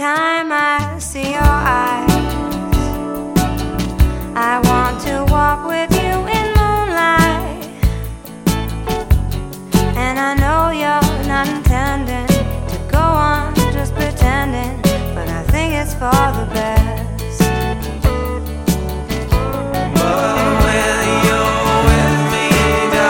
time I see your eyes, I want to walk with you in moonlight. And I know you're not intending to go on just pretending, but I think it's for the best.